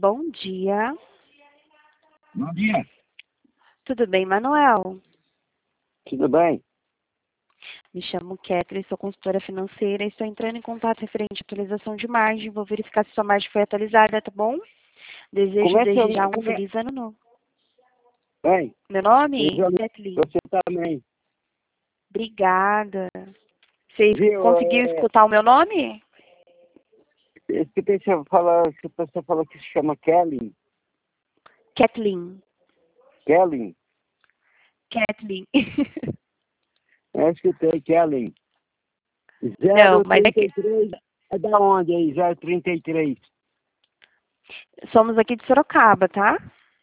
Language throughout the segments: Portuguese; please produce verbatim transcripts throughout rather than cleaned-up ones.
Bom dia. Bom dia. Tudo bem, Manuel? Tudo bem? Me chamo Kathleen, sou consultora financeira e estou entrando em contato referente à atualização de margem. Vou verificar se sua margem foi atualizada, tá bom? Desejo Como é que desde já eu... um Como é... feliz ano novo. Bem, Meu nome? eu- Kathleen. você também. Obrigada. Você Viu? conseguiu É... escutar o meu nome? Escutei você falar, que a pessoa falou que se chama Kelly. Kathleen. Kelly. Kathleen. Eu escutei Kelly. Não, zero mas é trinta que e três. É da onde aí? zero trinta e três. somos aqui de Sorocaba, tá?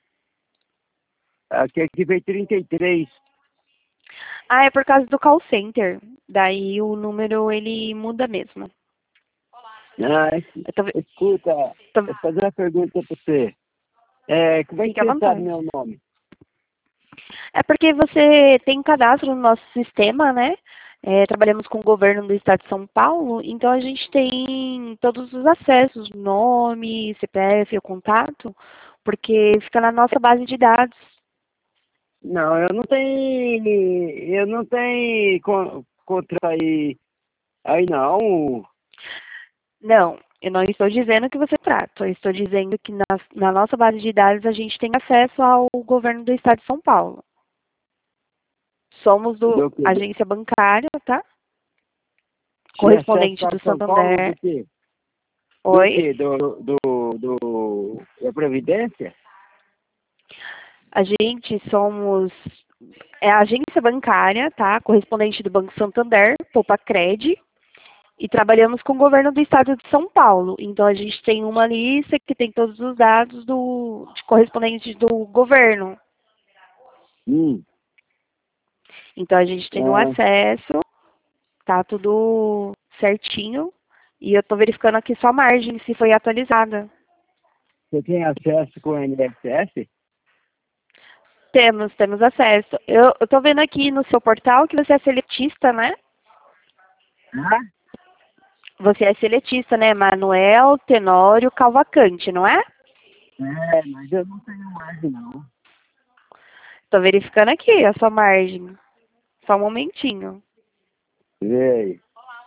Aqui, aqui veio trinta e três. Ah, é por causa do call center. Daí o número, ele muda mesmo. Ah, es- Eu tô, ve- escuta, tô, vou fazer uma pergunta pra você. É, como é Fique que à você sabe vontade. meu nome? É porque você tem cadastro no nosso sistema, né? É, trabalhamos com o governo do estado de São Paulo, então a gente tem todos os acessos, nome, C P F, o contato, porque fica na nossa base de dados. Não, eu não tenho. Eu não tenho con- contra aí. Aí não. Não, eu não estou dizendo que você trata, eu estou dizendo que na, na nossa base de dados a gente tem acesso ao governo do estado de São Paulo. Somos do Do quê? Do, agência bancária, tá? tinha acesso Correspondente para do São Paulo do Santander. quê? Do Oi? quê? Do, do, do, da Previdência? A gente somos é a agência bancária, tá? Correspondente do Banco Santander, Poupa-Cred, e trabalhamos com o governo do estado de São Paulo. Então a gente tem uma lista que tem todos os dados do de correspondente do governo. Hum. Então a gente tem o Ah, acesso, tá tudo certinho, e eu tô verificando aqui só a margem se foi atualizada. você tem acesso com o I N S S? Temos, temos acesso. Eu, eu tô vendo aqui no seu portal que você é seletista, né? Ah? Você é seletista, né? Manuel Tenório Calvacante, não é? É, mas eu não tenho mais, não. Tô verificando aqui a sua margem. Só um momentinho. Ei.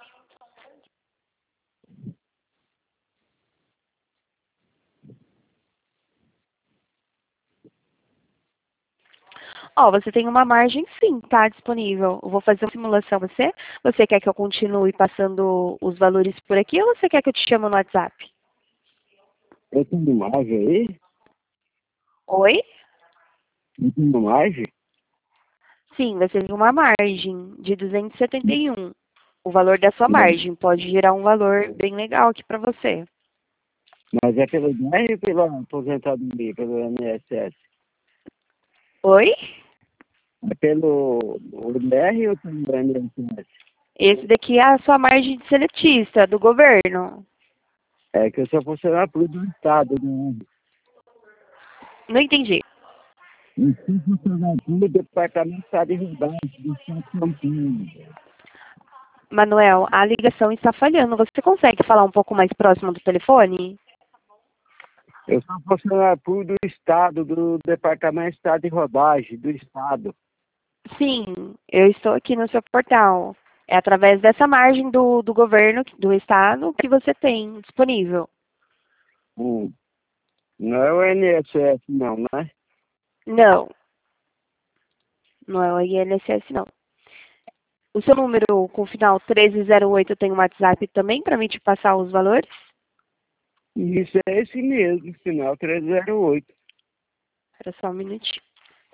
Ó, você tem uma margem sim, tá disponível. Eu vou fazer uma simulação pra você. Você quer que eu continue passando os valores por aqui ou você quer que eu te chame no WhatsApp? Eu tenho mais aí? Oi? Eu tenho mais? Sim, você tem uma margem de duzentos e setenta e um. O valor da sua margem pode gerar um valor bem legal aqui pra você. Mas é pelo I D R ou pela aposentadoria, pelo I N S S? Oi? É pelo I D R ou pelo I N S S? Esse daqui é a sua margem de seletista do governo. É que eu sou funcionário público do Estado, né? Não entendi. Eu sou funcionário público do Departamento de Estado de Rodagem do Estado de São Paulo. Manuel, a ligação está falhando. Você consegue falar um pouco mais próximo do telefone? Eu sou funcionário público do Estado, do Departamento de Estado de Rodagem do Estado. Sim, eu estou aqui no seu portal. É através dessa margem do, do governo, do estado, que você tem disponível. Hum. Não é o I N S S, não, né? Não, não é o I N S S, não. O seu número com o final treze zero oito tem um WhatsApp também para mim te passar os valores? Isso é esse mesmo, final trezentos e oito. Espera só um minutinho.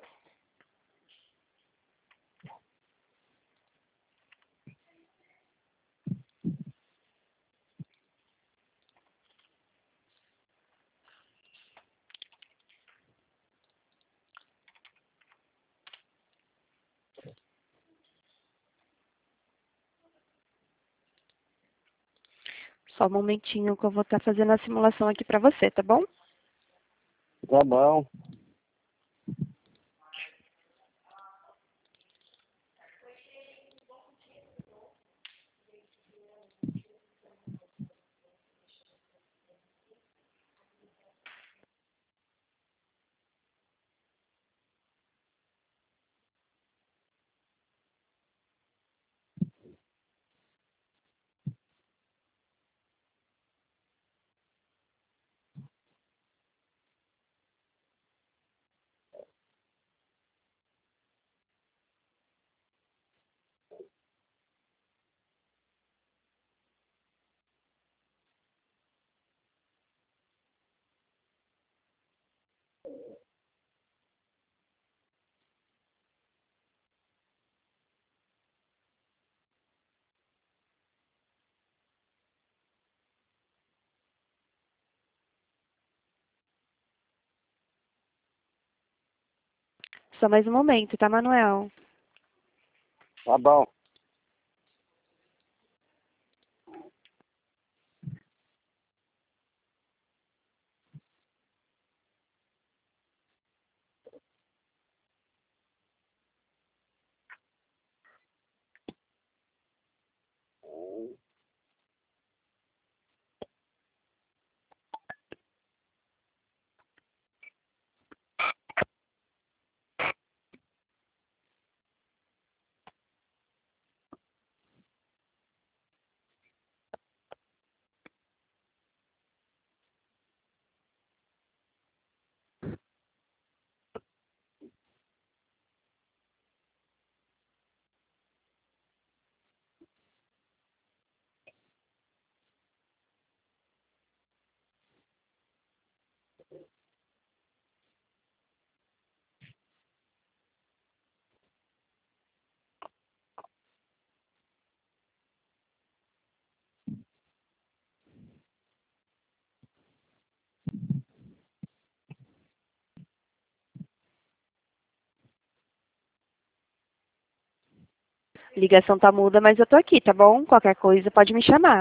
Só um momentinho que eu vou estar fazendo a simulação aqui para você, tá bom? Tá bom. Só mais um momento, tá, Manuel? Tá bom. Ligação tá muda, mas eu tô aqui, tá bom? Qualquer coisa pode me chamar.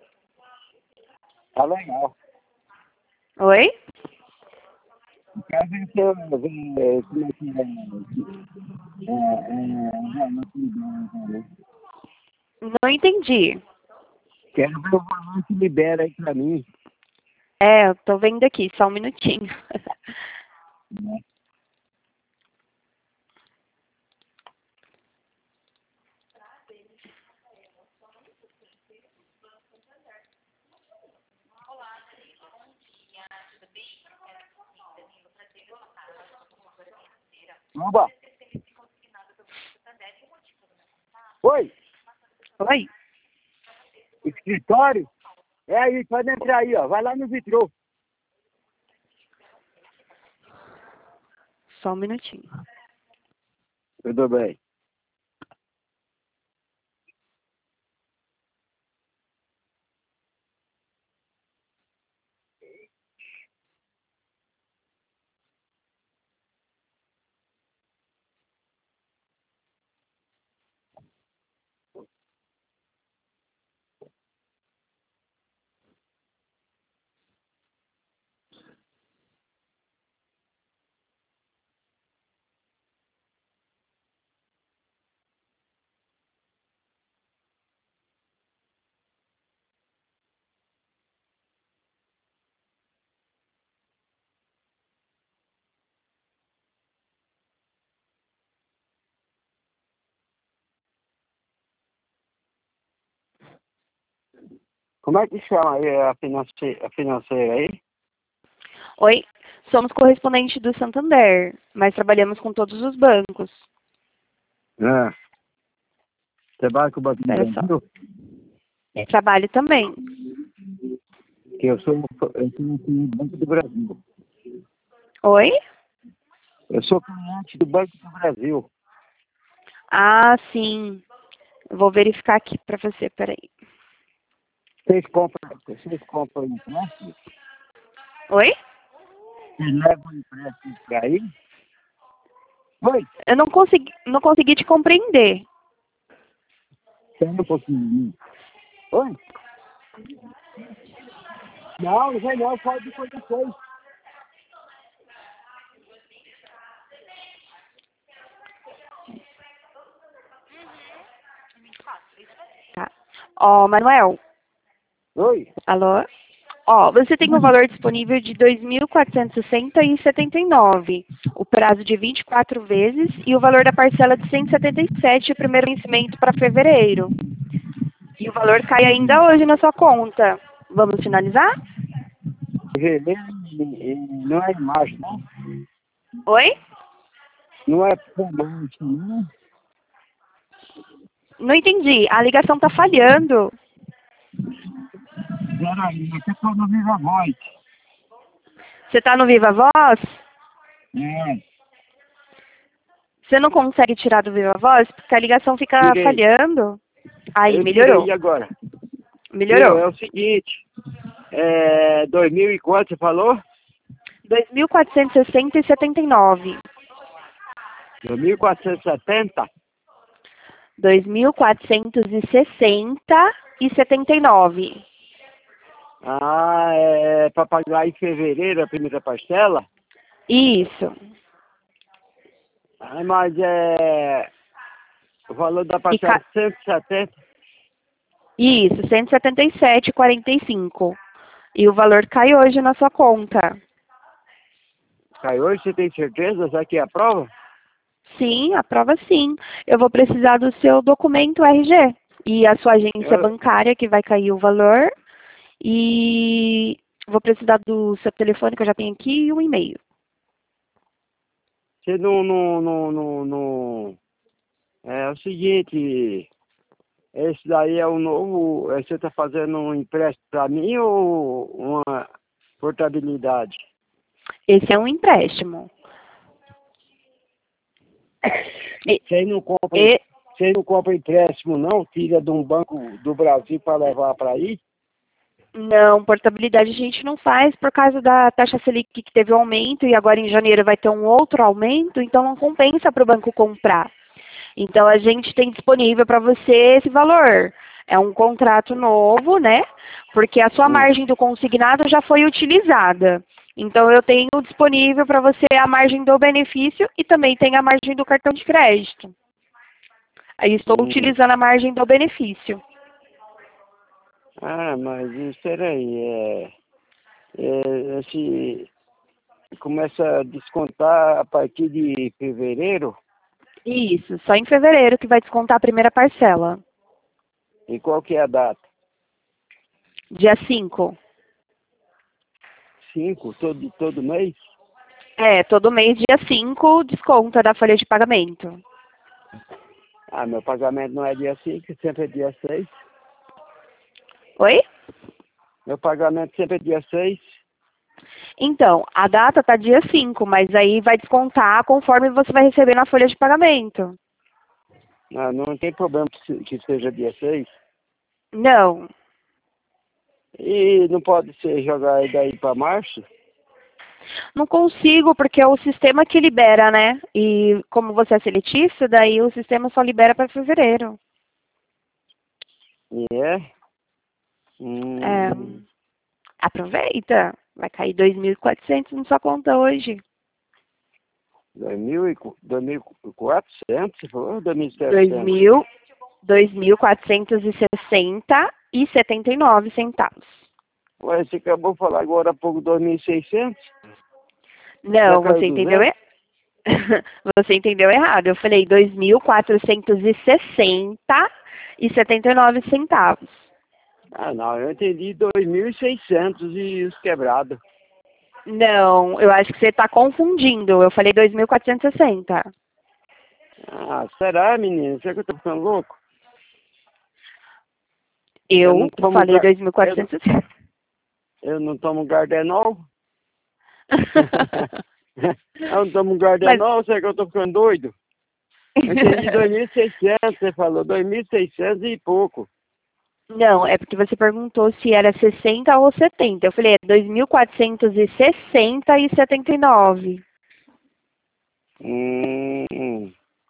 Tá legal. Oi? Quero ver se eu ver como é que é. É, é, é, não sei. Não entendi. Quero ver o valor que libera aí pra mim. É, eu tô vendo aqui, só um minutinho. Oba! Oi, Oi? escritório? É aí, pode entrar aí, ó. Vai lá no vitrô. Só um minutinho. Tudo bem. Como é que chama aí a financeira, a financeira aí? Oi? Somos correspondente do Santander, mas trabalhamos com todos os bancos. É. Trabalha com o Banco do Espera só. Brasil? Trabalho também. Que eu sou, eu sou do Banco do Brasil. Oi? Eu sou cliente do Banco do Brasil. Ah, sim. Eu vou verificar aqui pra você, peraí. Vocês compram, vocês compram empréstimo? Oi? Vocês levam empréstimo pra aí? Oi, Eu não consegui, não consegui te compreender. espera um pouquinho. Oi? Não, não vai não, pode depois depois. Tá. Ó, Manuel. Oi? Alô? Ó, você tem um valor disponível de dois mil quatrocentos e sessenta reais e setenta e nove. O prazo de vinte e quatro vezes e o valor da parcela de cento e setenta e sete, o primeiro vencimento para fevereiro. E o valor cai ainda hoje na sua conta. Vamos finalizar? Não é imagem, não? Oi? Não é imagem, não? Não entendi. A ligação tá falhando. Peraí, eu tô no Viva Voz. Você tá no Viva Voz? É, Você não consegue tirar do Viva Voz porque a ligação fica tirei. falhando. Aí, Eu melhorou. tirei agora. Meu, Melhorou. é o seguinte. É, dois mil e quanto você falou? dois mil quatrocentos e sessenta reais e setenta e nove. dois mil quatrocentos e setenta? dois mil quatrocentos e sessenta e setenta e nove. Ah, é para pagar em fevereiro a primeira parcela? Isso. Ah, mas é... O valor da E parcela ca... é cento e setenta? Isso, cento e setenta e sete e quarenta e cinco. E o valor cai hoje na sua conta. Cai hoje, você tem certeza? Será que é a prova? Sim, a prova sim. Eu vou precisar do seu documento R G e a sua agência Eu, bancária que vai cair o valor. E vou precisar do seu telefone que eu já tenho aqui e um e-mail. você não, não, não, não, não... É o seguinte, esse daí é o novo... é, Você está fazendo um empréstimo para mim ou uma portabilidade? Esse é um empréstimo. E, Você não compra, e- você não compra empréstimo não? Tira de um banco do Brasil para levar para aí? não, portabilidade a gente não faz por causa da taxa Selic que teve um aumento e agora em janeiro vai ter um outro aumento, então não compensa para o banco comprar. Então a gente tem disponível para você esse valor. É um contrato novo, né? Porque a sua Hum. margem do consignado já foi utilizada. Então eu tenho disponível para você a margem do benefício e também tem a margem do cartão de crédito. Aí estou Hum. utilizando a margem do benefício. Ah, mas isso aí, é, é, esse, começa a descontar a partir de fevereiro. Isso, só em fevereiro que vai descontar a primeira parcela. E qual que é a data? Dia cinco. Cinco, todo, todo mês? É, todo mês, dia cinco, desconta da folha de pagamento. Ah, meu pagamento não é dia cinco, sempre é dia seis. Oi? Meu pagamento sempre é dia seis. Então, a data tá dia cinco, mas aí vai descontar conforme você vai receber na folha de pagamento. Ah, não tem problema que se- que seja dia seis. Não, E não pode ser jogar daí para março? não consigo porque é o sistema que libera, né? E como você é seletista, daí o sistema só libera para fevereiro. E é? É, Hum, aproveita, vai cair dois mil e quatrocentos na sua conta hoje. dois mil e qu- dois mil e quatrocentos, você falou? dois mil e Dois setecentos? mil, dois mil quatrocentos e sessenta e setenta e nove centavos. Ué, você acabou de falar agora há pouco dois mil e seiscentos? Já Não, caiu você entendeu duzentos? errado. Você entendeu errado. Eu falei dois mil quatrocentos e sessenta e setenta e nove centavos. Ah, não, eu entendi dois mil e seiscentos e os quebrados. Não, eu acho que você está confundindo. Eu falei dois mil quatrocentos e sessenta. Ah, será, menino? Será que eu tô ficando louco? Eu não Eu tomo, falei gar... eu, não- dois mil quatrocentos e sessenta. eu não tomo Gardenol? Eu não tomo Mas Gardenol, será que eu tô ficando doido? Eu entendi dois mil e seiscentos, você falou dois mil e seiscentos e pouco. não, é porque você perguntou se era sessenta ou setenta. Eu falei é dois mil quatrocentos e sessenta e setenta e nove. Hum,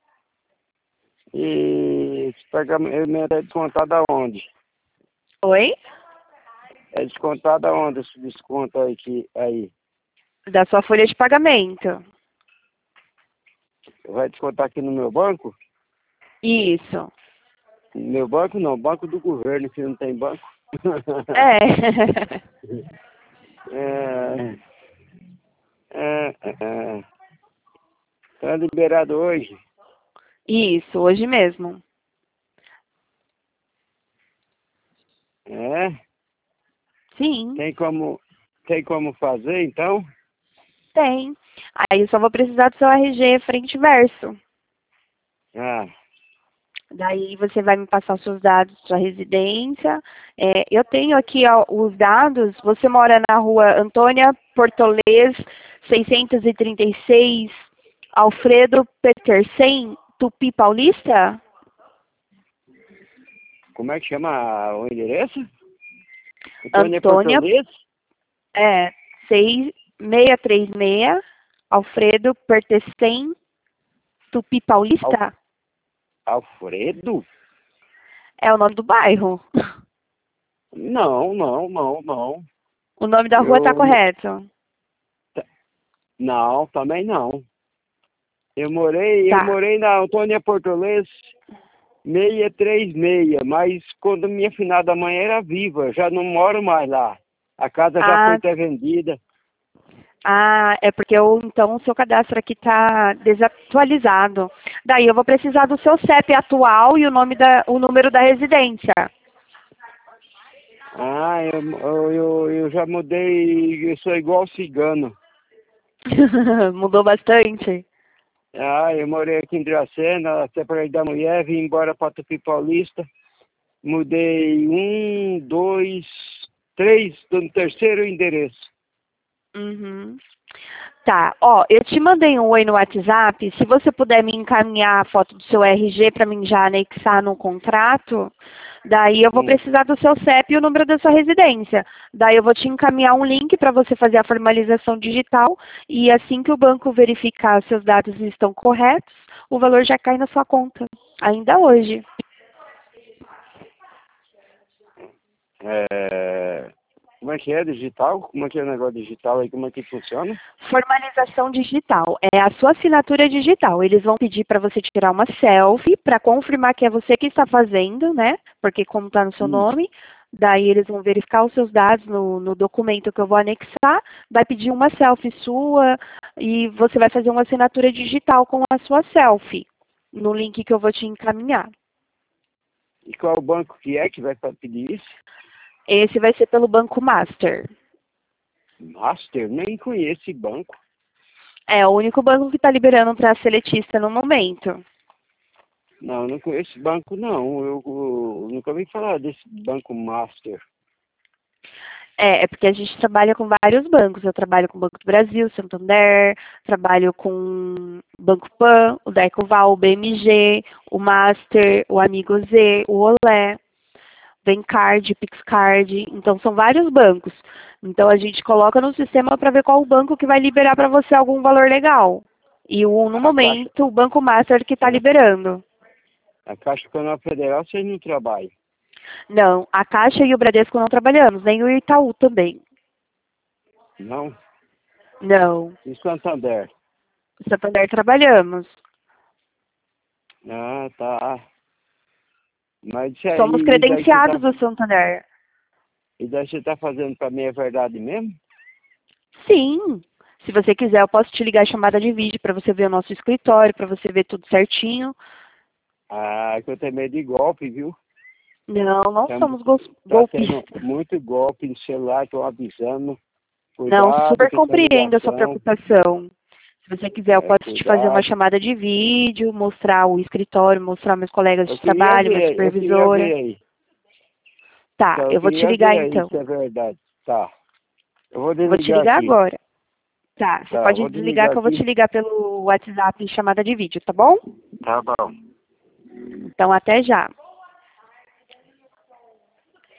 e esse pagamento é descontado aonde? Oi? É descontado aonde esse desconto aí? Que, aí? Da sua folha de pagamento. Vai descontar aqui no meu banco? Isso. Meu banco não, banco do governo, que não tem banco. É. é, é, é, tá liberado hoje. Isso, hoje mesmo. É? Sim, Tem como, tem como fazer então? tem. Aí eu só vou precisar do seu R G frente e verso. Ah, Daí você vai me passar os seus dados, sua residência. É, eu tenho aqui ó, os dados. Você mora na rua Antônia Portolês, seiscentos e trinta e seis, Alfredo Petersen, Tupi Paulista? como é que chama o endereço? Antônia Antônia, Portolês? é, seis seis três seis, Alfredo Petersen, Tupi Paulista? Alfredo? É o nome do bairro. Não, não, não, não. O nome da rua tá Eu... correto? Não, também não. Eu morei, eu Tá. morei na Antônia Portolês seiscentos e trinta e seis, mas quando minha finada mãe era viva, já não moro mais lá. A casa já Ah, foi até vendida. ah, é porque eu, então o seu cadastro aqui tá desatualizado. Daí eu vou precisar do seu C E P atual e o nome da, o número da residência. Ah, eu, eu, eu, eu já mudei, eu sou igual cigano. Mudou bastante. Ah, eu morei aqui em Dracena, até para ir da mulher, vim embora para Tupi Paulista. Mudei um, dois, três, tô no terceiro endereço. Uhum. Tá, ó, eu te mandei um oi no WhatsApp. Se você puder me encaminhar a foto do seu R G para mim já anexar no contrato, daí eu vou Hum. precisar do seu C E P e o número da sua residência. Daí eu vou te encaminhar um link para você fazer a formalização digital e assim que o banco verificar seus dados estão corretos, o valor já cai na sua conta, ainda hoje. É... Como é que é digital? Como é que é o negócio digital aí? Como é que funciona? Formalização digital. É a sua assinatura digital. Eles vão pedir para você tirar uma selfie para confirmar que é você que está fazendo, né? Porque como está no seu Hum. nome, daí eles vão verificar os seus dados no, no documento que eu vou anexar, vai pedir uma selfie sua e você vai fazer uma assinatura digital com a sua selfie no link que eu vou te encaminhar. E qual o banco que é que vai pedir isso? Esse vai ser pelo Banco Master. Master? Nem conheço esse banco. É o único banco que está liberando para seletista no momento. Não, não conheço esse banco não. Eu, eu nunca ouvi falar desse banco Master. É, é porque a gente trabalha com vários bancos. Eu trabalho com o Banco do Brasil, Santander, trabalho com o Banco Pan, o Decoval, o B M G, o Master, o Amigo Z, o Olé, Vencard, Pixcard. Então, são vários bancos. Então, a gente coloca no sistema para ver qual o banco que vai liberar para você algum valor legal. E o, no A Caixa, momento, o Banco Master que está é, liberando. a Caixa Econômica Federal vocês não trabalham. Não, a Caixa e o Bradesco não trabalhamos, nem o Itaú também. Não? Não. E Santander? O Santander trabalhamos. Ah, tá. Mas isso Somos aí, e daí você tá, credenciados do Santander. e daí você tá fazendo pra mim é verdade mesmo? Sim. Se você quiser, eu posso te ligar a chamada de vídeo para você ver o nosso escritório, para você ver tudo certinho. Ah, que eu tenho medo de golpe, viu? Não, não Tá, somos gol- tá tendo golpistas. muito golpe no celular, estão avisando. Não, Cuidado super com essa compreendo a sua ligação. preocupação. Se você quiser, eu É, posso te fazer uma cuidado. chamada de vídeo, mostrar o escritório, mostrar meus colegas Eu de queria trabalho, minha ver, eu queria supervisora. ver aí. Tá, Então, eu eu vou te queria ligar ver aí então. se é verdade. Tá. Eu vou Vou te desligar ligar aqui. agora. Tá, você Tá, eu pode vou desligar desligar que eu vou te aqui. ligar pelo WhatsApp em chamada de vídeo, tá bom? Tá bom. Então, até já.